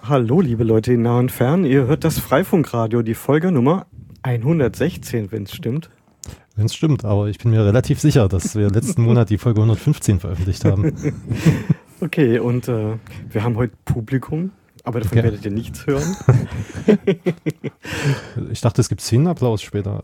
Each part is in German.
Hallo, liebe Leute in nah und fern. Ihr hört das Freifunkradio, die Folge Nummer 116, wenn es stimmt. Wenn es stimmt, aber ich bin mir relativ sicher, dass wir letzten Monat die Folge 115 veröffentlicht haben. Okay, und wir haben heute Publikum, aber davon werdet ihr nichts hören. Ich dachte, es gibt Szenenapplaus später.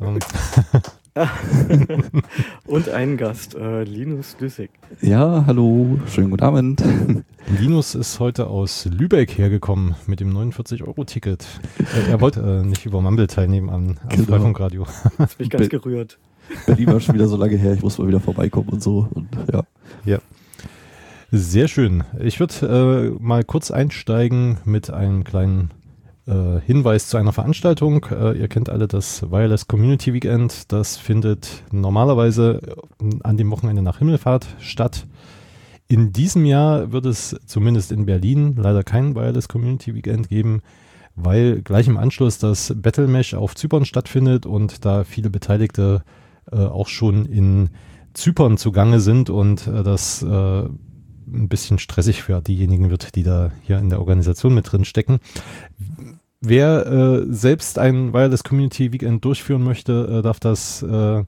Und einen Gast, Linus Düssig. Ja, hallo, schönen guten Abend. Linus ist heute aus Lübeck hergekommen mit dem 49-Euro-Ticket. Er wollte nicht über Mumble teilnehmen am Freifunkradio. Das bin ich ganz gerührt. Berlin war schon wieder so lange her, ich muss mal wieder vorbeikommen und so. Und, ja. Sehr schön. Ich würde mal kurz einsteigen mit einem kleinen Hinweis zu einer Veranstaltung. Ihr kennt alle das Wireless Community Weekend. Das findet normalerweise an dem Wochenende nach Himmelfahrt statt. In diesem Jahr wird es zumindest in Berlin leider kein Wireless Community Weekend geben, weil gleich im Anschluss das Battle Mesh auf Zypern stattfindet und da viele Beteiligte auch schon in Zypern zugange sind und das ein bisschen stressig für diejenigen wird, die da hier in der Organisation mit drin stecken. Wer selbst ein Wireless Community Weekend durchführen möchte, darf das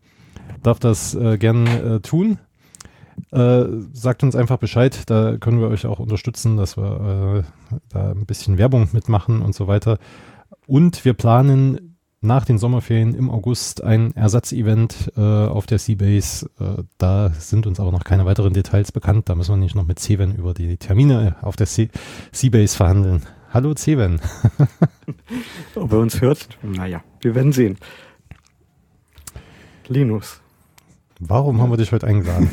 gern tun. Sagt uns einfach Bescheid, da können wir euch auch unterstützen, dass wir da ein bisschen Werbung mitmachen und so weiter. Und wir planen nach den Sommerferien im August ein Ersatzevent auf der Seabase. Da sind uns aber noch keine weiteren Details bekannt. Da müssen wir nicht noch mit Ceven über die Termine auf der Seabase verhandeln. Hallo Ceven. Ob er uns hört? Naja, wir werden sehen. Linus. Warum haben wir dich heute eingeladen?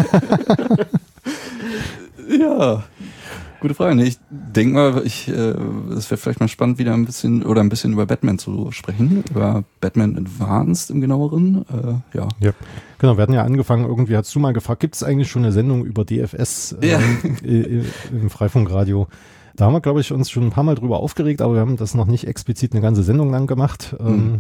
Ja, gute Frage. Ich denke mal, es wäre vielleicht mal spannend, wieder ein bisschen über Batman zu sprechen, über Batman Advanced im genaueren. Ja, genau. Wir hatten ja angefangen, irgendwie hast du mal gefragt, gibt es eigentlich schon eine Sendung über DFS im Freifunkradio? Da haben wir, glaube ich, uns schon ein paar Mal drüber aufgeregt, aber wir haben das noch nicht explizit eine ganze Sendung lang gemacht.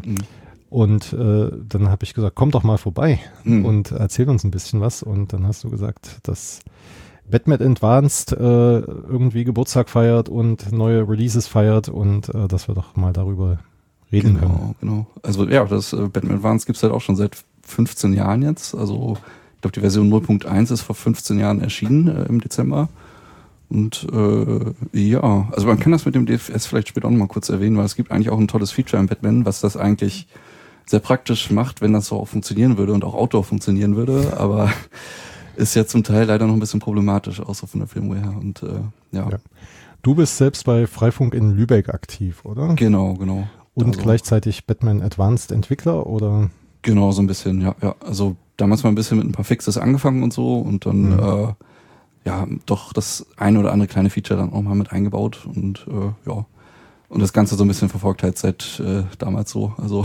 Und dann habe ich gesagt, komm doch mal vorbei und erzähl uns ein bisschen was. Und dann hast du gesagt, dass Batman Advanced irgendwie Geburtstag feiert und neue Releases feiert und dass wir doch mal darüber reden können. Genau. Also ja, das Batman Advanced gibt es halt auch schon seit 15 Jahren jetzt. Also ich glaube, die Version 0.1 ist vor 15 Jahren erschienen im Dezember. Und ja, also man kann das mit dem DFS vielleicht später auch noch mal kurz erwähnen, weil es gibt eigentlich auch ein tolles Feature im Batman, was das eigentlich sehr praktisch macht, wenn das so auch funktionieren würde und auch Outdoor funktionieren würde, aber ist ja zum Teil leider noch ein bisschen problematisch, auch so von der Firmware her. Und ja. Du bist selbst bei Freifunk in Lübeck aktiv, oder? Genau. Und also gleichzeitig Batman Advanced Entwickler, oder? Genau, so ein bisschen, ja. Also damals mal ein bisschen mit ein paar Fixes angefangen und so und dann ja, doch das eine oder andere kleine Feature dann auch mal mit eingebaut und ja. Und das Ganze so ein bisschen verfolgt halt seit damals so. Also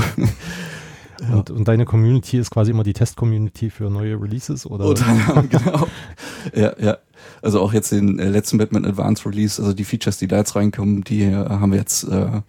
und deine Community ist quasi immer die Test-Community für neue Releases, oder? Genau. Ja. Also auch jetzt den letzten Batman Advanced Release, also die Features, die da jetzt reinkommen, die haben wir jetzt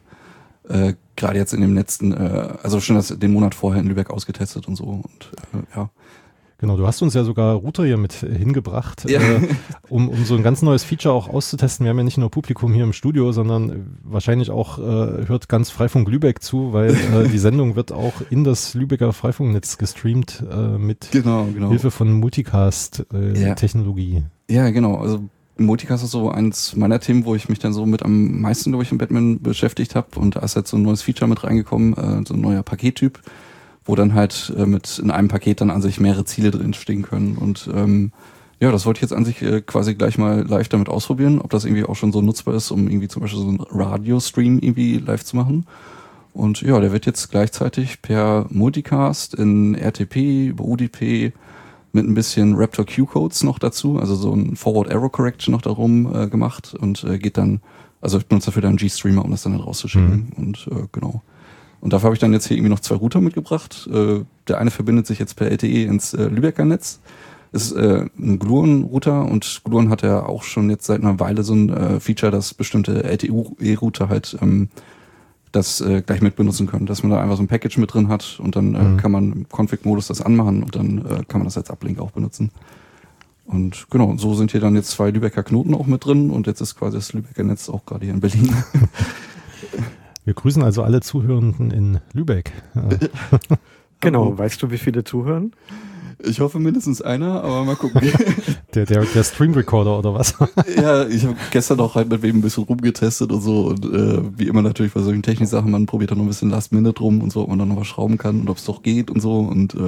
gerade jetzt in dem letzten, also schon den Monat vorher in Lübeck ausgetestet und so. Und ja. Genau, du hast uns ja sogar Router hier mit hingebracht, um so ein ganz neues Feature auch auszutesten. Wir haben ja nicht nur Publikum hier im Studio, sondern wahrscheinlich auch hört ganz Freifunk Lübeck zu, weil die Sendung wird auch in das Lübecker Freifunknetz gestreamt mit Hilfe von Multicast-Technologie. Ja, genau. Also Multicast ist so eins meiner Themen, wo ich mich dann so mit am meisten, glaube ich, im Batman beschäftigt habe. Und da ist jetzt so ein neues Feature mit reingekommen, so ein neuer Pakettyp, wo dann halt mit in einem Paket dann an sich mehrere Ziele drin stehen können. Und ja, das wollte ich jetzt an sich quasi gleich mal live damit ausprobieren, ob das irgendwie auch schon so nutzbar ist, um irgendwie zum Beispiel so einen Radiostream irgendwie live zu machen. Und ja, der wird jetzt gleichzeitig per Multicast in RTP, über UDP mit ein bisschen Raptor Q-Codes noch dazu, also so ein Forward Arrow Correction noch darum gemacht und geht dann, also ich benutze dafür dann einen G-Streamer, um das dann halt rauszuschicken. Und genau. Und dafür habe ich dann jetzt hier irgendwie noch 2 Router mitgebracht. Der eine verbindet sich jetzt per LTE ins Lübecker Netz. Ist ein Gluon-Router und Gluon hat ja auch schon jetzt seit einer Weile so ein Feature, dass bestimmte LTE-Router halt das gleich mit benutzen können. Dass man da einfach so ein Package mit drin hat und dann kann man im Config-Modus das anmachen und dann kann man das als Uplink auch benutzen. Und genau, so sind hier dann jetzt 2 Lübecker Knoten auch mit drin und jetzt ist quasi das Lübecker Netz auch gerade hier in Berlin. Wir grüßen also alle Zuhörenden in Lübeck. Genau, weißt du, wie viele zuhören? Ich hoffe mindestens einer, aber mal gucken. Der Stream Recorder oder was? Ja, ich habe gestern auch halt mit wem ein bisschen rumgetestet und so und wie immer natürlich bei solchen Technik-Sachen, man probiert dann noch ein bisschen Last-Minute rum und so, ob man dann noch was schrauben kann und ob es doch geht und so und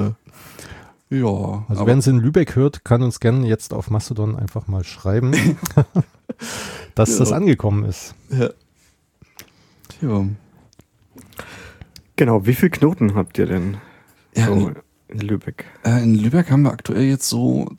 ja. Also wer uns in Lübeck hört, kann uns gerne jetzt auf Mastodon einfach mal schreiben, dass das angekommen ist. Ja. Ja. Genau, wie viele Knoten habt ihr denn Ja, so in Lübeck? in Lübeck haben wir aktuell jetzt so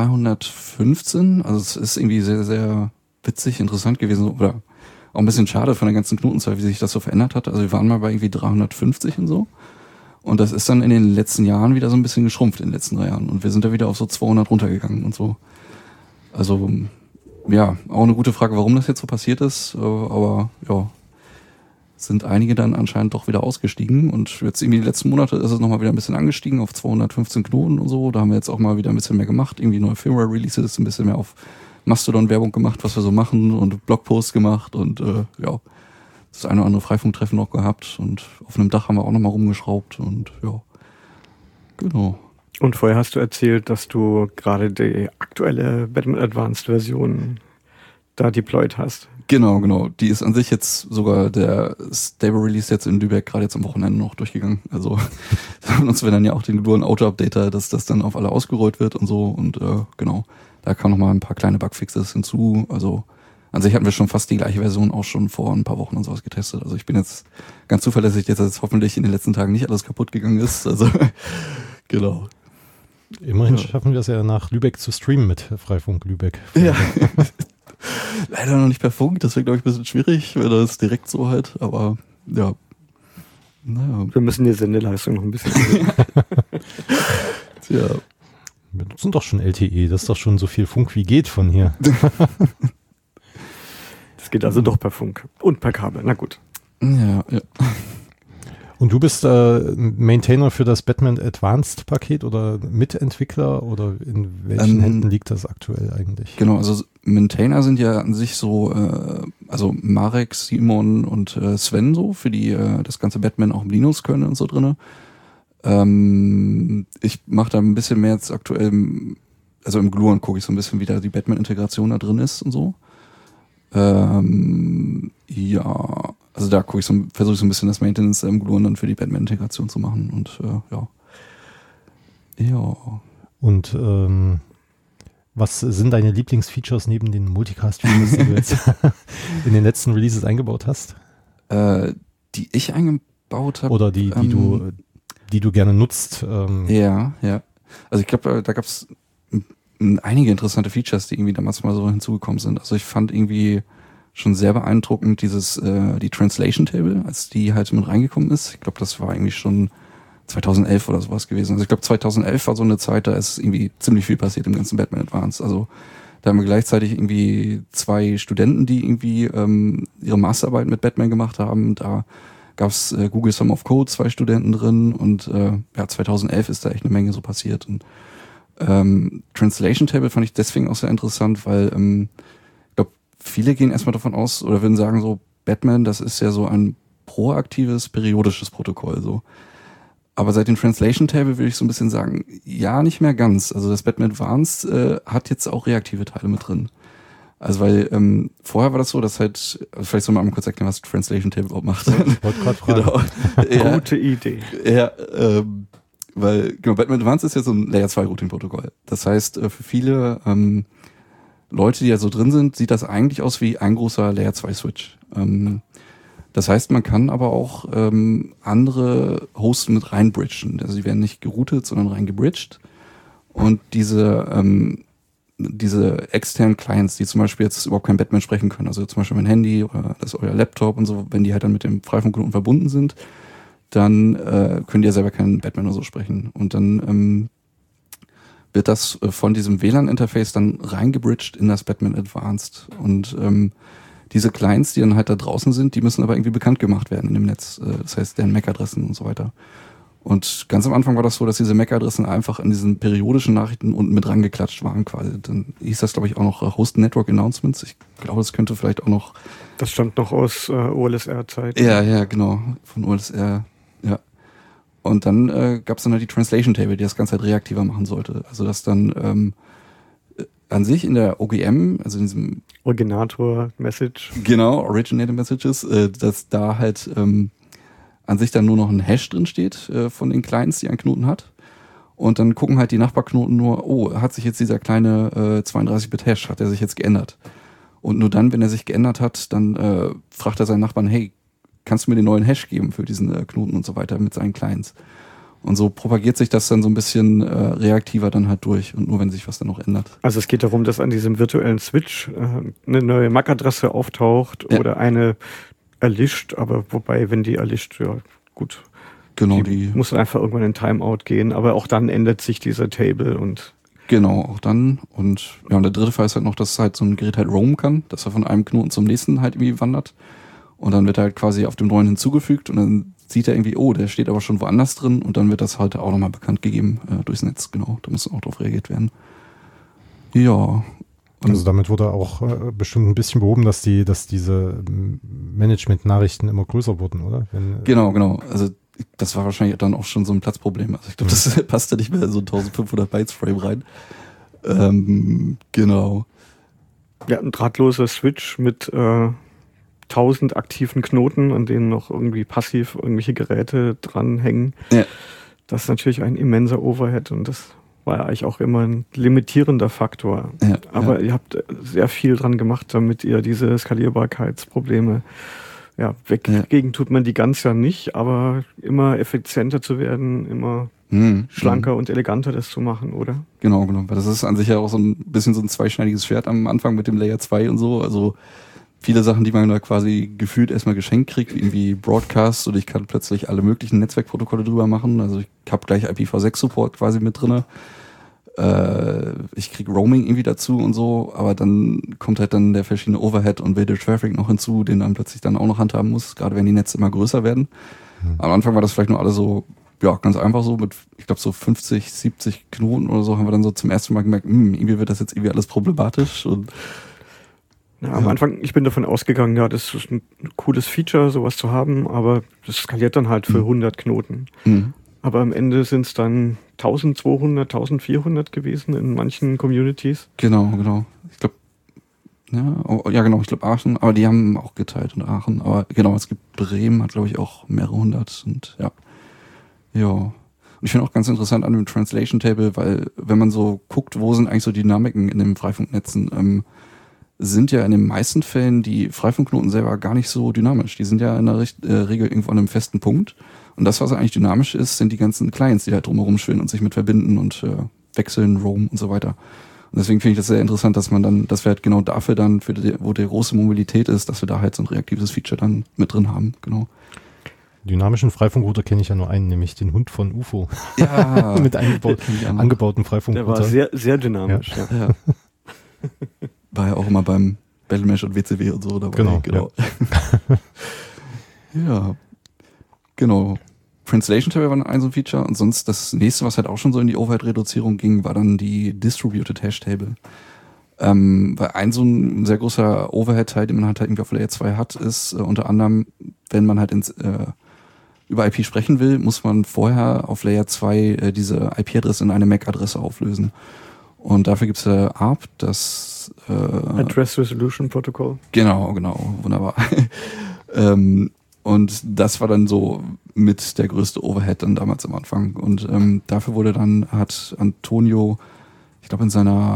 215. Also es ist irgendwie sehr, sehr witzig, interessant gewesen oder auch ein bisschen schade von der ganzen Knotenzahl, wie sich das so verändert hat. Also wir waren mal bei irgendwie 350 und so. Und das ist dann in den letzten Jahren wieder so ein bisschen geschrumpft, in den letzten 3 Jahren. Und wir sind da wieder auf so 200 runtergegangen und so. Also ja, auch eine gute Frage, warum das jetzt so passiert ist. Aber ja, sind einige dann anscheinend doch wieder ausgestiegen und jetzt irgendwie die letzten Monate ist es nochmal wieder ein bisschen angestiegen auf 215 Knoten und so. Da haben wir jetzt auch mal wieder ein bisschen mehr gemacht, irgendwie neue Firmware-Releases, ein bisschen mehr auf Mastodon-Werbung gemacht, was wir so machen und Blogposts gemacht und ja, das eine oder andere Freifunktreffen noch gehabt und auf einem Dach haben wir auch nochmal rumgeschraubt und ja, genau. Und vorher hast du erzählt, dass du gerade die aktuelle Batman Advanced Version da deployed hast. Genau. Die ist an sich jetzt sogar der Stable Release jetzt in Lübeck gerade jetzt am Wochenende noch durchgegangen. Also da nutzen wir dann ja auch den Luren Auto-Updater, dass das dann auf alle ausgerollt wird und so. Und genau, da kamen noch mal ein paar kleine Bugfixes hinzu. Also an sich hatten wir schon fast die gleiche Version auch schon vor ein paar Wochen und sowas getestet. Also ich bin jetzt ganz zuverlässig, dass jetzt hoffentlich in den letzten Tagen nicht alles kaputt gegangen ist. Also genau. Immerhin schaffen wir es ja nach Lübeck zu streamen mit Freifunk Lübeck. Ja. Leider noch nicht per Funk, das wäre, glaube ich, ein bisschen schwierig, wenn das direkt so halt, aber ja. Naja. Wir müssen die Sendeleistung noch ein bisschen Tja. Wir nutzen doch schon LTE, das ist doch schon so viel Funk wie geht von hier. Das geht also doch per Funk und per Kabel, na gut. Ja. Und du bist Maintainer für das Batman Advanced Paket oder Mitentwickler oder in welchen Händen liegt das aktuell eigentlich? Genau, also Maintainer sind ja an sich so, also Marek, Simon und Sven so, für die das ganze Batman auch im Linux können und so drinne. Ich mache da ein bisschen mehr jetzt aktuell, also im Gluon gucke ich so ein bisschen, wie da die Batman-Integration da drin ist und so. Ja, also da gucke ich versuche ich so ein bisschen das Maintenance im Gluon dann für die Batman-Integration zu machen und ja. Ja. Und was sind deine Lieblingsfeatures neben den Multicast-Features, die du jetzt in den letzten Releases eingebaut hast? Die ich eingebaut habe. Oder die du gerne nutzt? Ja. Also ich glaube, da gab es einige interessante Features, die irgendwie damals mal so hinzugekommen sind. Also ich fand irgendwie schon sehr beeindruckend die Translation Table, als die halt mit reingekommen ist. Ich glaube, das war irgendwie schon 2011 oder sowas gewesen. Also ich glaube 2011 war so eine Zeit, da ist irgendwie ziemlich viel passiert im ganzen Batman Advanced. Also da haben wir gleichzeitig irgendwie 2 Studenten, die irgendwie ihre Masterarbeit mit Batman gemacht haben. Da gab's Google Sum of Code, 2 Studenten drin und ja, 2011 ist da echt eine Menge so passiert. Und Translation Table fand ich deswegen auch sehr interessant, weil ich glaube, viele gehen erstmal davon aus oder würden sagen so, Batman, das ist ja so ein proaktives, periodisches Protokoll so. Aber seit dem Translation Table würde ich so ein bisschen sagen, ja, nicht mehr ganz. Also das Batman Advanced hat jetzt auch reaktive Teile mit drin. Also weil vorher war das so, dass halt, vielleicht soll man mal kurz erklären, was Translation Table überhaupt macht. Ich wollte gerade fragen. Genau. Ja, Gute Idee. ja, weil genau, Batman Advanced ist ja so ein Layer 2 Routing-Protokoll. Das heißt, für viele Leute, die da so drin sind, sieht das eigentlich aus wie ein großer Layer 2 Switch. Das heißt, man kann aber auch andere Hosts mit reinbridgen. Also sie werden nicht geroutet, sondern reingebridged. Und diese externen Clients, die zum Beispiel jetzt überhaupt kein Batman sprechen können, also zum Beispiel mein Handy oder das euer Laptop und so, wenn die halt dann mit dem Freifunkknoten verbunden sind, dann können die ja selber keinen Batman oder so sprechen. Und dann wird das von diesem WLAN-Interface dann reingebridged in das Batman Advanced. Und diese Clients, die dann halt da draußen sind, die müssen aber irgendwie bekannt gemacht werden in dem Netz. Das heißt, deren MAC-Adressen und so weiter. Und ganz am Anfang war das so, dass diese MAC-Adressen einfach in diesen periodischen Nachrichten unten mit rangeklatscht waren quasi. Dann hieß das, glaube ich, auch noch Host Network Announcements. Ich glaube, das könnte vielleicht auch noch... Das stammt noch aus OLSR-Zeiten. Ja, genau. Von OLSR, ja. Und dann gab es dann halt die Translation Table, die das Ganze halt reaktiver machen sollte. Also dass dann an sich in der OGM, also in diesem... Originator-Message. Genau, Originator Messages, dass da halt... an sich dann nur noch ein Hash drin steht von den Clients, die ein Knoten hat. Und dann gucken halt die Nachbarknoten nur, oh, hat sich jetzt dieser kleine 32-Bit-Hash, hat er sich jetzt geändert? Und nur dann, wenn er sich geändert hat, dann fragt er seinen Nachbarn, hey, kannst du mir den neuen Hash geben für diesen Knoten und so weiter mit seinen Clients? Und so propagiert sich das dann so ein bisschen reaktiver dann halt durch und nur wenn sich was dann noch ändert. Also es geht darum, dass an diesem virtuellen Switch eine neue MAC-Adresse auftaucht oder eine erlischt, aber wobei, wenn die erlischt, ja gut. Genau, die muss dann einfach irgendwann in Timeout gehen, aber auch dann ändert sich dieser Table und... Genau, auch dann. Und ja, und der dritte Fall ist halt noch, dass halt so ein Gerät halt roamen kann, dass er von einem Knoten zum nächsten halt irgendwie wandert. Und dann wird er halt quasi auf dem neuen hinzugefügt und dann sieht er irgendwie, oh, der steht aber schon woanders drin und dann wird das halt auch nochmal bekannt gegeben durchs Netz. Genau, da muss auch drauf reagiert werden. Ja. Und also damit wurde auch bestimmt ein bisschen behoben, dass diese Management-Nachrichten immer größer wurden, oder? Genau. Also das war wahrscheinlich dann auch schon so ein Platzproblem. Also ich glaube, das passte nicht mehr in so ein 1500 Bytes Frame rein. Genau. Ja, ein drahtloser Switch mit 1000 aktiven Knoten, an denen noch irgendwie passiv irgendwelche Geräte dranhängen. Ja. Das ist natürlich ein immenser Overhead und das war ja eigentlich auch immer ein limitierender Faktor. Ja, aber ihr habt sehr viel dran gemacht, damit ihr diese Skalierbarkeitsprobleme weggegen tut man die ganz ja nicht, aber immer effizienter zu werden, immer schlanker und eleganter das zu machen, oder? Genau. Weil das ist an sich ja auch so ein bisschen so ein zweischneidiges Schwert am Anfang mit dem Layer 2 und so. Also viele Sachen, die man da quasi gefühlt erstmal geschenkt kriegt, wie irgendwie Broadcast und ich kann plötzlich alle möglichen Netzwerkprotokolle drüber machen. Also ich habe gleich IPv6-Support quasi mit drinne. Ich krieg Roaming irgendwie dazu und so, aber dann kommt halt dann der verschiedene Overhead und wilde Traffic noch hinzu, den dann plötzlich dann auch noch handhaben muss, gerade wenn die Netze immer größer werden. Am Anfang war das vielleicht nur alles so, ja, ganz einfach so mit, ich glaube so 50, 70 Knoten oder so, haben wir dann so zum ersten Mal gemerkt, irgendwie wird das jetzt irgendwie alles problematisch und ja, am Anfang, ich bin davon ausgegangen, ja, das ist ein cooles Feature, sowas zu haben, aber das skaliert dann halt für 100 Knoten. Aber am Ende sind es dann 1200, 1400 gewesen in manchen Communities. Genau. Ich glaube, ich glaube Aachen, aber die haben auch geteilt und Aachen. Aber genau, es gibt Bremen, hat glaube ich auch mehrere hundert und ja. Und ich finde auch ganz interessant an dem Translation Table, weil wenn man so guckt, wo sind eigentlich so Dynamiken in den Freifunknetzen, sind ja in den meisten Fällen die Freifunkknoten selber gar nicht so dynamisch. Die sind ja in der Regel irgendwo an einem festen Punkt. Und das, was eigentlich dynamisch ist, sind die ganzen Clients, die halt drumherum schwirren und sich mit verbinden und wechseln, roam und so weiter. Und deswegen finde ich das sehr interessant, dass wir halt genau dafür dann, wo die große Mobilität ist, dass wir da halt so ein reaktives Feature dann mit drin haben. Genau. Dynamischen Freifunkrouter kenne ich ja nur einen, nämlich den Hund von UFO. Ja. Mit angebauten Freifunkrouter. Der war sehr, sehr dynamisch. Ja. War ja auch immer beim Battlemesh und WCW und so dabei. Genau. Ja. Genau. Translation Table war ein so ein Feature und sonst das nächste, was halt auch schon so in die Overhead-Reduzierung ging, war dann die Distributed Hash Table. Weil ein so ein sehr großer Overhead-Teil, den man halt irgendwie auf Layer 2 hat, ist unter anderem, wenn man halt über IP sprechen will, muss man vorher auf Layer 2 diese IP-Adresse in eine MAC-Adresse auflösen. Und dafür gibt es ARP, das Address Resolution Protocol. Genau, wunderbar. Und das war dann so mit der größte Overhead dann damals am Anfang. Und dafür hat Antonio, ich glaube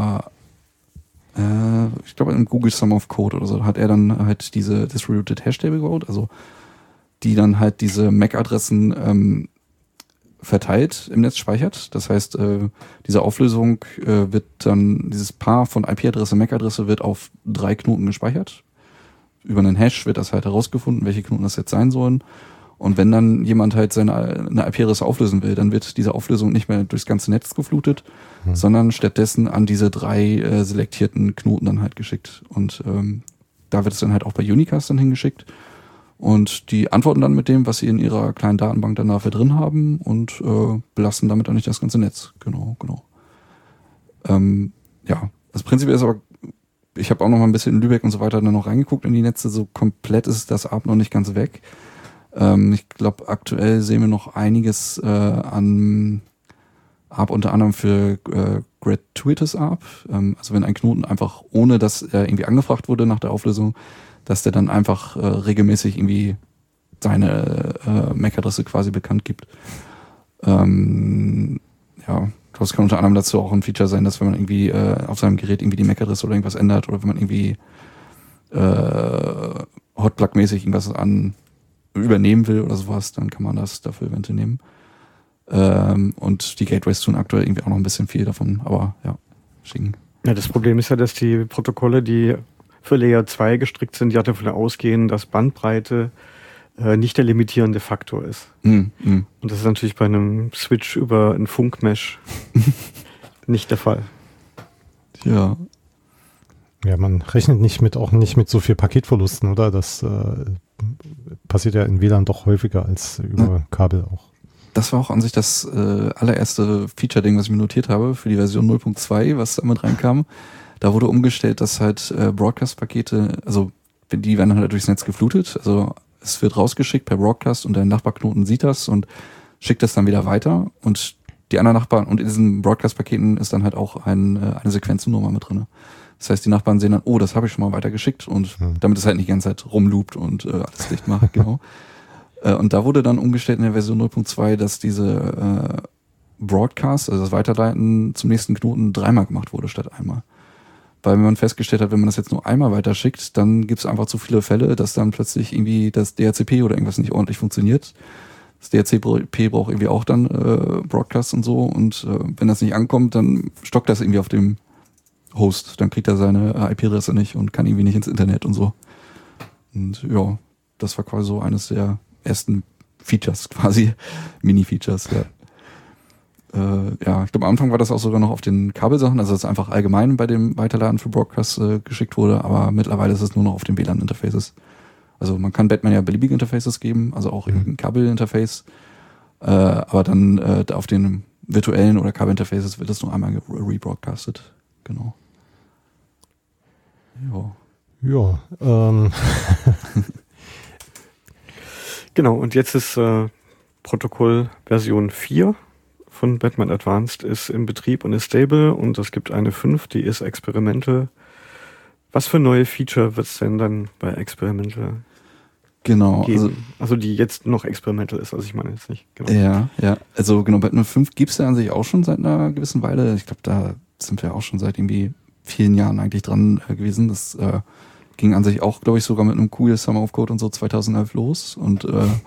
in Google Summer of Code oder so, hat er dann halt diese Distributed Hash Table gebaut, also die dann halt diese MAC-Adressen verteilt im Netz speichert. Das heißt, diese Auflösung wird dann, dieses Paar von IP-Adresse, MAC-Adresse wird auf 3 Knoten gespeichert. Über einen Hash wird das halt herausgefunden, welche Knoten das jetzt sein sollen. Und wenn dann jemand halt eine IP-Adresse auflösen will, dann wird diese Auflösung nicht mehr durchs ganze Netz geflutet, sondern stattdessen an diese 3 selektierten Knoten dann halt geschickt. Und da wird es dann halt auch bei Unicast dann hingeschickt. Und die antworten dann mit dem, was sie in ihrer kleinen Datenbank dann dafür drin haben und belasten damit dann nicht das ganze Netz. Genau. Ja, das Prinzip ist aber, ich habe auch noch mal ein bisschen in Lübeck und so weiter dann noch reingeguckt in die Netze, so komplett ist das ARP noch nicht ganz weg. Ich glaube, aktuell sehen wir noch einiges an ARP, unter anderem für Gratuitous ARP. Also wenn ein Knoten einfach, ohne dass er irgendwie angefragt wurde nach der Auflösung, dass der dann einfach regelmäßig irgendwie seine MAC-Adresse quasi bekannt gibt. Ja, das kann unter anderem dazu auch ein Feature sein, dass wenn man irgendwie auf seinem Gerät irgendwie die MAC-Adresse oder irgendwas ändert oder wenn man irgendwie Hotplug-mäßig irgendwas übernehmen will oder sowas, dann kann man das dafür eventuell nehmen. Und die Gateways tun aktuell irgendwie auch noch ein bisschen viel davon, aber ja, schicken. Ja, das Problem ist ja, dass die Protokolle, die für Layer 2 gestrickt sind, ja davon ausgehen, dass Bandbreite nicht der limitierende Faktor ist. Und das ist natürlich bei einem Switch über ein Funkmesh nicht der Fall. Ja. Ja, man rechnet auch nicht mit so viel Paketverlusten, oder? Das passiert ja in WLAN doch häufiger als über Kabel auch. Das war auch an sich das allererste Feature-Ding, was ich mir notiert habe für die Version 0.2, was damit reinkam. Da wurde umgestellt, dass halt Broadcast-Pakete, also die werden halt durchs Netz geflutet, also es wird rausgeschickt per Broadcast und der Nachbarknoten sieht das und schickt das dann wieder weiter und die anderen Nachbarn, und in diesen Broadcast-Paketen ist dann halt auch eine Sequenzennummer mit drin. Das heißt, die Nachbarn sehen dann, oh, das habe ich schon mal weitergeschickt und damit es halt nicht die ganze Zeit rumloopt und alles dicht macht, genau. Und da wurde dann umgestellt in der Version 0.2, dass diese Broadcast, also das Weiterleiten zum nächsten Knoten 3-mal gemacht wurde statt einmal. Weil man festgestellt hat, wenn man das jetzt nur einmal weiterschickt, dann gibt es einfach zu viele Fälle, dass dann plötzlich irgendwie das DHCP oder irgendwas nicht ordentlich funktioniert. Das DHCP braucht irgendwie auch dann Broadcast und so und wenn das nicht ankommt, dann stockt das irgendwie auf dem Host. Dann kriegt er seine IP-Adresse nicht und kann irgendwie nicht ins Internet und so. Und ja, das war quasi so eines der ersten Features quasi, Mini-Features, ja. Ja, ich glaube, am Anfang war das auch sogar noch auf den Kabelsachen, also dass einfach allgemein bei dem Weiterladen für Broadcast geschickt wurde, aber mittlerweile ist es nur noch auf den WLAN-Interfaces. Also man kann Batman ja beliebige Interfaces geben, also auch ein Kabel-Interface, aber dann auf den virtuellen oder Kabel-Interfaces wird es nur einmal rebroadcastet. Genau. Ja. Genau, und jetzt ist Protokoll Version 4 von Batman Advanced ist im Betrieb und ist stable und es gibt eine 5, die ist experimental. Was für neue Feature wird es denn dann bei experimental geben? Also die jetzt noch experimental ist, also ich meine jetzt nicht. Genau. Ja, also genau, Batman 5 gibt es ja an sich auch schon seit einer gewissen Weile. Ich glaube, da sind wir auch schon seit irgendwie vielen Jahren eigentlich dran gewesen. Das ging an sich auch, glaube ich, sogar mit einem coolen Summer of Code und so 2011 los und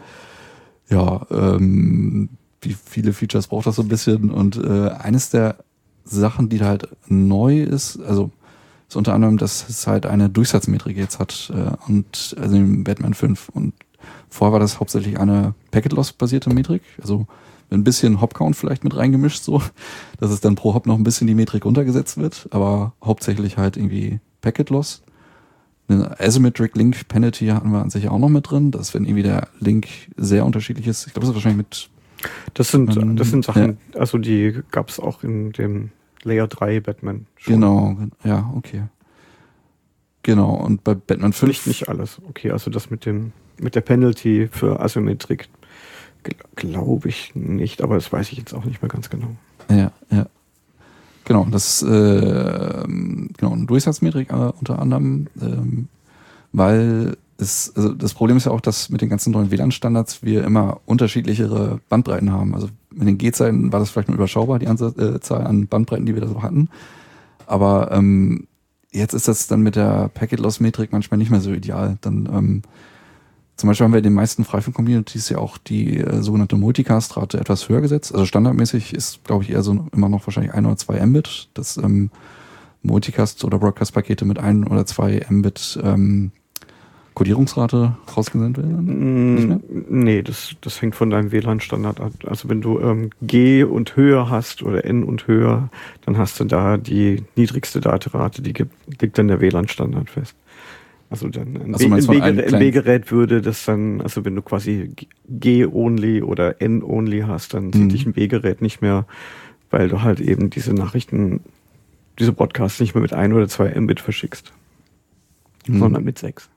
wie viele Features braucht das so ein bisschen und eines der Sachen, die da halt neu ist, also ist unter anderem, dass es halt eine Durchsatzmetrik jetzt hat und also im Batman 5 und vorher war das hauptsächlich eine Packet-Loss-basierte Metrik, also ein bisschen Hop-Count vielleicht mit reingemischt so, dass es dann pro Hop noch ein bisschen die Metrik runtergesetzt wird, aber hauptsächlich halt irgendwie Packet-Loss. Eine Asymmetric Link Penalty hatten wir an sich auch noch mit drin, dass wenn irgendwie der Link sehr unterschiedlich ist, ich glaube, das ist wahrscheinlich mit Das sind Sachen, ja. Also die gab es auch in dem Layer 3 Batman schon. Genau, ja, okay. Genau, und bei Batman 5... Nicht alles, okay, also das mit der Penalty für Asymmetrik glaube ich nicht, aber das weiß ich jetzt auch nicht mehr ganz genau. Ja. Genau, das eine Durchsatzmetrik unter anderem, weil also das Problem ist ja auch, dass mit den ganzen neuen WLAN-Standards wir immer unterschiedlichere Bandbreiten haben. Also mit den G-Zeiten war das vielleicht nur überschaubar, die Zahl an Bandbreiten, die wir da so hatten. Aber jetzt ist das dann mit der Packet-Loss-Metrik manchmal nicht mehr so ideal. Dann zum Beispiel haben wir in den meisten Freifunk-Communities ja auch die sogenannte Multicast-Rate etwas höher gesetzt. Also standardmäßig ist, glaube ich, eher so immer noch wahrscheinlich 1 oder 2 Mbit, dass Multicast- oder Broadcast-Pakete mit 1 oder 2 Mbit Codierungsrate rausgesendet werden? Nee, das hängt von deinem WLAN-Standard ab. Also wenn du G und höher hast oder N und höher, dann hast du da die niedrigste Datenrate, die liegt dann der WLAN-Standard fest. Also dann ein B-Gerät würde das dann, also wenn du quasi G-Only oder N-Only hast, dann sieht dich ein B-Gerät nicht mehr, weil du halt eben diese Nachrichten, diese Broadcasts nicht mehr mit 1 oder 2 Mbit verschickst, sondern mit 6.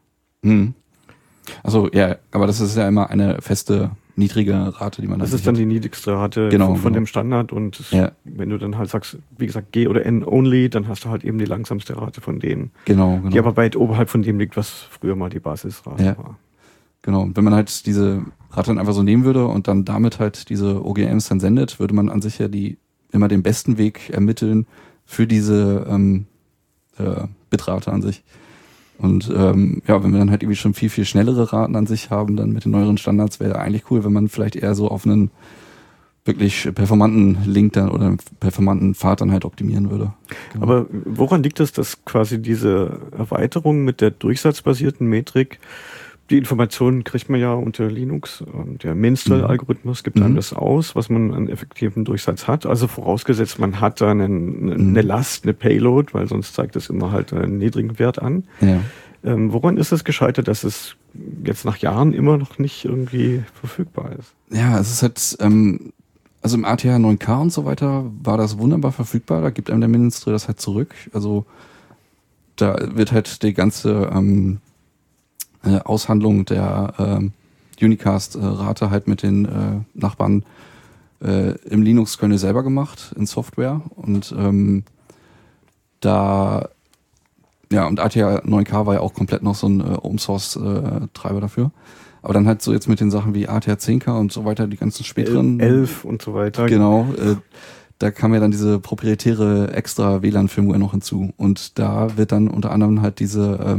Also ja, aber das ist ja immer eine feste, niedrige Rate, die man das ist dann die niedrigste Rate von dem Standard und wenn du dann halt sagst, wie gesagt, G oder N only, dann hast du halt eben die langsamste Rate von denen. Genau. Die aber weit oberhalb von dem liegt, was früher mal die Basisrate war. Genau, und wenn man halt diese Rate dann einfach so nehmen würde und dann damit halt diese OGMs dann sendet, würde man an sich ja immer den besten Weg ermitteln für diese Bitrate an sich. Und wenn wir dann halt irgendwie schon viel, viel schnellere Raten an sich haben, dann mit den neueren Standards, wäre eigentlich cool, wenn man vielleicht eher so auf einen wirklich performanten Link dann oder einen performanten Pfad dann halt optimieren würde. Genau. Aber woran liegt es, dass quasi diese Erweiterung mit der durchsatzbasierten Metrik, die Informationen kriegt man ja unter Linux und der Minstrel-Algorithmus gibt einem das aus, was man an effektiven Durchsatz hat. Also vorausgesetzt, man hat da eine Last, eine Payload, weil sonst zeigt es immer halt einen niedrigen Wert an. Ja. Woran ist es gescheitert, dass es jetzt nach Jahren immer noch nicht irgendwie verfügbar ist? Ja, es ist halt, also im ATH 9K und so weiter war das wunderbar verfügbar. Da gibt einem der Minstrel das halt zurück. Also da wird halt die ganze Aushandlung der Unicast-Rate halt mit den Nachbarn im Linux-Kernel selber gemacht, in Software. Und und ATH 9K war ja auch komplett noch so ein Open-Source-Treiber dafür. Aber dann halt so jetzt mit den Sachen wie ATH 10K und so weiter, die ganzen späteren 11 und so weiter. Genau, da kam ja dann diese proprietäre extra WLAN-Firmware noch hinzu. Und da wird dann unter anderem halt diese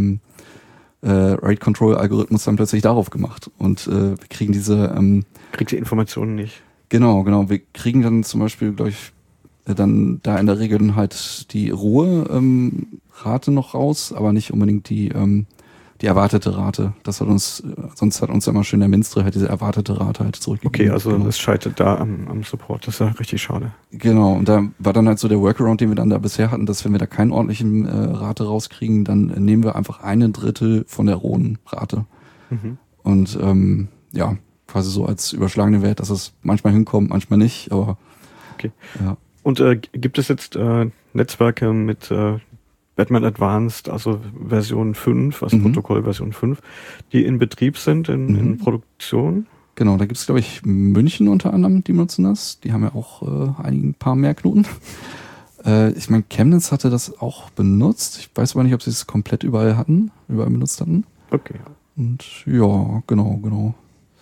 Rate-Control-Algorithmus dann plötzlich darauf gemacht. Und wir kriegen kriegt die Informationen nicht. Genau. Wir kriegen dann zum Beispiel, glaube ich, dann da in der Regel halt die rohe Rate noch raus, aber nicht unbedingt die erwartete Rate. Sonst hat uns immer schön der Minstrel halt diese erwartete Rate halt zurückgegeben. Okay, also es scheitert da am Support. Das ist ja richtig schade. Genau, und da war dann halt so der Workaround, den wir dann da bisher hatten, dass wenn wir da keinen ordentlichen Rate rauskriegen, dann nehmen wir einfach 1/3 von der rohen Rate. Und quasi so als überschlagene Wert, dass es manchmal hinkommt, manchmal nicht, aber okay. Ja. Und gibt es jetzt Netzwerke mit Batman Advanced, also Version 5, also Protokollversion 5, die in Betrieb sind, in Produktion? Genau, da gibt es, glaube ich, München unter anderem, die benutzen das. Die haben ja auch ein paar mehr Knoten. Ich meine, Chemnitz hatte das auch benutzt. Ich weiß aber nicht, ob sie es komplett überall benutzt hatten. Okay. Und ja, genau.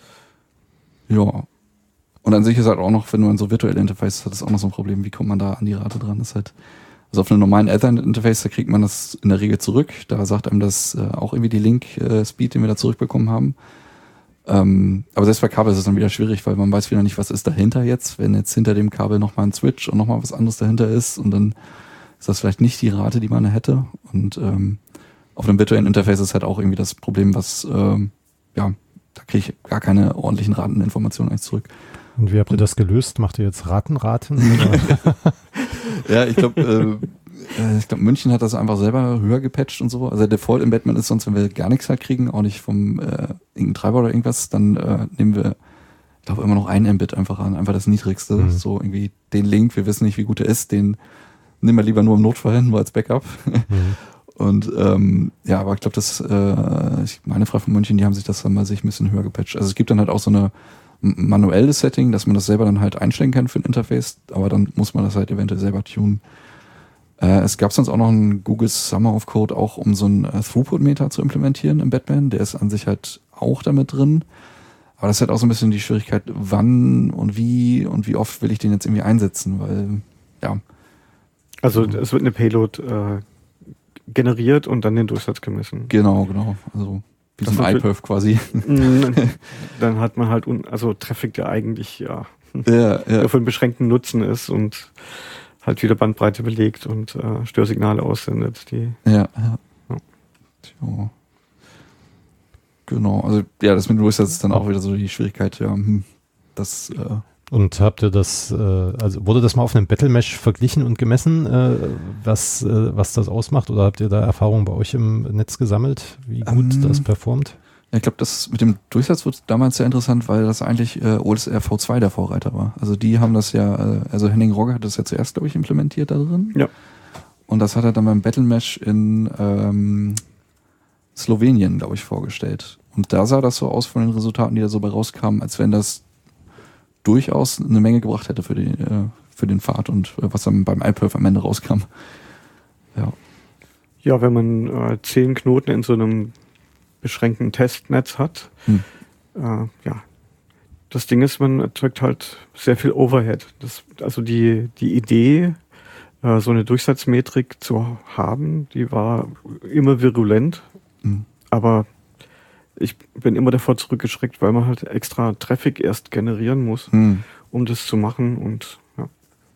Ja. Und an sich ist halt auch noch, wenn man so virtuelle Interfaces hat, ist auch noch so ein Problem, wie kommt man da an die Rate dran? Das ist halt, also auf einem normalen Ethernet-Interface, da kriegt man das in der Regel zurück. Da sagt einem das auch irgendwie die Link-Speed, den wir da zurückbekommen haben. Aber selbst bei Kabel ist es dann wieder schwierig, weil man weiß wieder nicht, was ist dahinter jetzt. Wenn jetzt hinter dem Kabel nochmal ein Switch und nochmal was anderes dahinter ist und dann ist das vielleicht nicht die Rate, die man hätte. Und auf einem virtuellen Interface ist halt auch irgendwie das Problem, was, da kriege ich gar keine ordentlichen Rateninformationen eigentlich zurück. Und wie habt ihr das gelöst? Macht ihr jetzt Raten? Ja, ich glaube, München hat das einfach selber höher gepatcht und so. Also der Default im Batman ist sonst, wenn wir gar nichts halt kriegen, auch nicht vom irgendeinem Treiber oder irgendwas, dann nehmen wir, ich glaube, immer noch 1 Mbit einfach an, einfach das niedrigste. So irgendwie den Link, wir wissen nicht, wie gut er ist, den nehmen wir lieber nur im Notfall, nur als Backup. Und aber ich glaube, ich meine, Frau von München, die haben sich das dann mal ein bisschen höher gepatcht. Also es gibt dann halt auch so eine manuelles Setting, dass man das selber dann halt einstellen kann für ein Interface, aber dann muss man das halt eventuell selber tunen. Es gab sonst auch noch einen Google Summer of Code, auch um so einen Throughput-Meter zu implementieren im Batman. Der ist an sich halt auch damit drin. Aber das ist halt auch so ein bisschen die Schwierigkeit, wann und wie oft will ich den jetzt irgendwie einsetzen, weil, ja. Also es wird eine Payload generiert und dann den Durchsatz gemessen. Genau. Also wie so ein iPerf quasi. Dann hat man halt, Traffic, der eigentlich für einen beschränkten Nutzen ist und halt wieder Bandbreite belegt und Störsignale aussendet. Ja. Genau, also ja, das mit Durchsatz ist dann auch wieder so die Schwierigkeit, das Und habt ihr das, also wurde das mal auf einem Battlemesh verglichen und gemessen, was das ausmacht? Oder habt ihr da Erfahrungen bei euch im Netz gesammelt, wie gut das performt? Ja, ich glaube, das mit dem Durchsatz wurde damals sehr interessant, weil das eigentlich OLSR V2 der Vorreiter war. Also die haben das ja, also Henning Rogge hat das ja zuerst, glaube ich, implementiert da drin. Ja. Und das hat er dann beim Battlemesh in Slowenien, glaube ich, vorgestellt. Und da sah das so aus von den Resultaten, die da so bei rauskamen, als wenn das durchaus eine Menge gebracht hätte für den Pfad und was dann beim iPerf am Ende rauskam. Ja. Ja, wenn man 10 Knoten in so einem beschränkten Testnetz hat, ja, das Ding ist, man erzeugt halt sehr viel Overhead. Also die Idee, so eine Durchsatzmetrik zu haben, die war immer virulent, aber ich bin immer davor zurückgeschreckt, weil man halt extra Traffic erst generieren muss, um das zu machen und ja.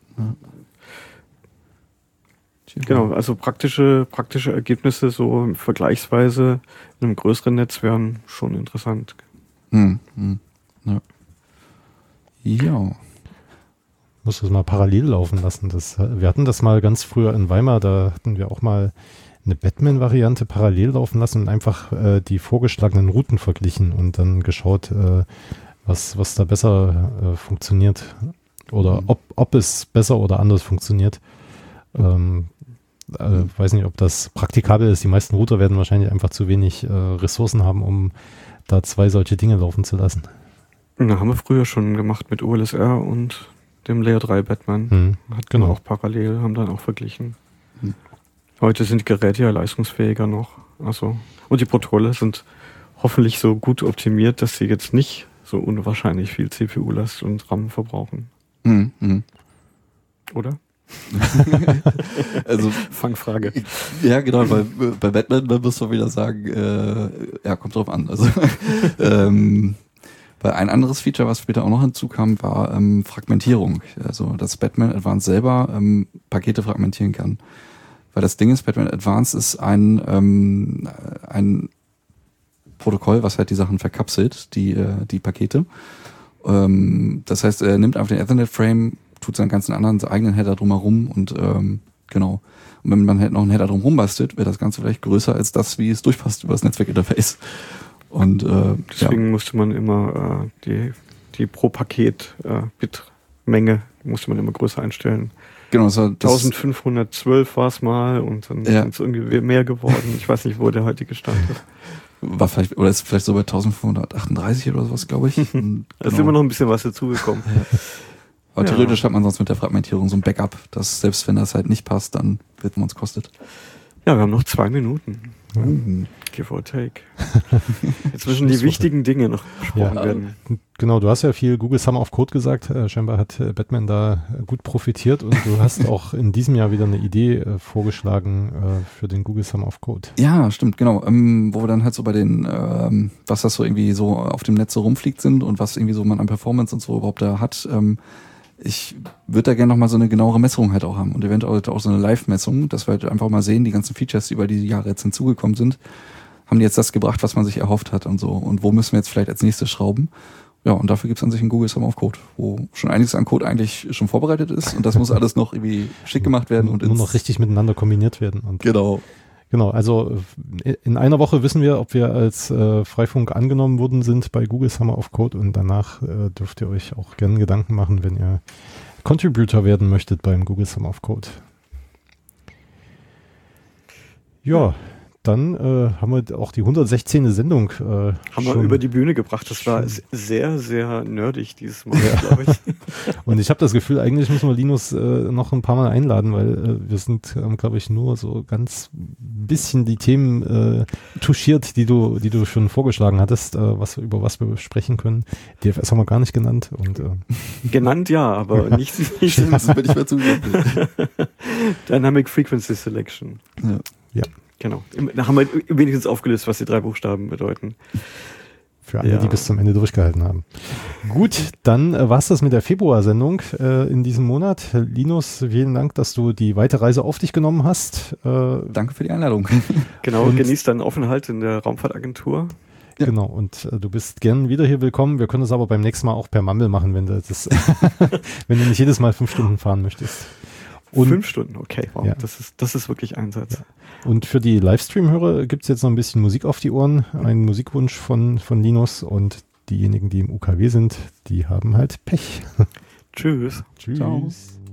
Genau, also praktische Ergebnisse so vergleichsweise in einem größeren Netz wären schon interessant. Ja. Muss das mal parallel laufen lassen. Wir hatten das mal ganz früher in Weimar, da hatten wir auch mal eine Batman-Variante parallel laufen lassen und einfach die vorgeschlagenen Routen verglichen und dann geschaut, was da besser funktioniert oder ob es besser oder anders funktioniert. Weiß nicht, ob das praktikabel ist. Die meisten Router werden wahrscheinlich einfach zu wenig Ressourcen haben, um da 2 solche Dinge laufen zu lassen. Na, haben wir früher schon gemacht mit OLSR und dem Layer 3 Batman. Hatten wir auch parallel, haben dann auch verglichen. Heute sind die Geräte ja leistungsfähiger noch. Also, und die Protokolle sind hoffentlich so gut optimiert, dass sie jetzt nicht so unwahrscheinlich viel CPU-Last und RAM verbrauchen. Oder? Also Fangfrage. Ja, genau, weil bei Batman muss man wieder sagen, ja, kommt drauf an. Also weil ein anderes Feature, was später auch noch hinzukam, war Fragmentierung. Also dass Batman Advanced selber Pakete fragmentieren kann. Weil das Ding ist, Batman Advanced ist ein Protokoll, was halt die Sachen verkapselt, die Pakete. Das heißt, er nimmt einfach den Ethernet-Frame, tut seinen ganzen anderen eigenen Header drumherum und genau. Und wenn man halt noch einen Header drumherum bastelt, wird das Ganze vielleicht größer als das, wie es durchpasst über das Netzwerkinterface. Und deswegen musste man immer die pro Paket Bitmenge musste man immer größer einstellen. Genau, das 1512 war es mal und dann sind es irgendwie mehr geworden. Ich weiß nicht, wo der heutige Stand ist. War vielleicht, oder ist vielleicht so bei 1538 oder sowas, glaube ich. Da ist immer noch ein bisschen was dazugekommen. Aber theoretisch hat man sonst mit der Fragmentierung so ein Backup, dass selbst wenn das halt nicht passt, dann wird man es kostet. Ja, wir haben noch 2 Minuten. Give or take. Jetzt müssen die wichtigen Dinge noch besprochen werden. Genau, du hast ja viel Google Summer of Code gesagt. Scheinbar hat Batman da gut profitiert und du hast auch in diesem Jahr wieder eine Idee vorgeschlagen für den Google Summer of Code. Ja, stimmt, genau. Wo wir dann halt so bei den, was das so irgendwie so auf dem Netz so rumfliegt sind und was irgendwie so man an Performance und so überhaupt da hat, ich würde da gerne nochmal so eine genauere Messung halt auch haben und eventuell auch so eine Live-Messung, dass wir halt einfach mal sehen, die ganzen Features, die über die Jahre jetzt hinzugekommen sind, haben die jetzt das gebracht, was man sich erhofft hat und so. Und wo müssen wir jetzt vielleicht als nächstes schrauben? Ja, und dafür gibt es an sich einen Google Summer of Code, wo schon einiges an Code eigentlich schon vorbereitet ist und das muss alles noch irgendwie schick gemacht werden. Und nur noch richtig miteinander kombiniert werden. Und Genau, also in einer Woche wissen wir, ob wir als Freifunk angenommen worden sind bei Google Summer of Code und danach dürft ihr euch auch gerne Gedanken machen, wenn ihr Contributor werden möchtet beim Google Summer of Code. Ja, dann haben wir auch die 116. Sendung haben wir über die Bühne gebracht. Das war sehr, sehr nerdig dieses Mal, glaube ich. Und ich habe das Gefühl, eigentlich müssen wir Linus noch ein paar Mal einladen, weil wir sind, glaube ich, nur so ganz bisschen die Themen touchiert, die du schon vorgeschlagen hattest, über was wir sprechen können. DFS haben wir gar nicht genannt. Und, genannt ja, aber nicht das bin ich mehr zugegeben. Dynamic Frequency Selection. Ja. Genau. Da haben wir wenigstens aufgelöst, was die 3 Buchstaben bedeuten. Für alle, die bis zum Ende durchgehalten haben. Gut, dann war es das mit der Februarsendung in diesem Monat. Linus, vielen Dank, dass du die weite Reise auf dich genommen hast. Danke für die Einladung. Genau, genießt deinen Aufenthalt in der Raumfahrtagentur. Ja. Genau, und du bist gern wieder hier willkommen. Wir können das aber beim nächsten Mal auch per Mumble machen, wenn du das wenn du nicht jedes Mal 5 Stunden fahren möchtest. Und 5 Stunden, okay, wow, ja. Das ist wirklich Einsatz. Ja. Und für die Livestream-Hörer gibt es jetzt noch ein bisschen Musik auf die Ohren, einen Musikwunsch von Linus, und diejenigen, die im UKW sind, die haben halt Pech. Tschüss. Tschüss. Ciao.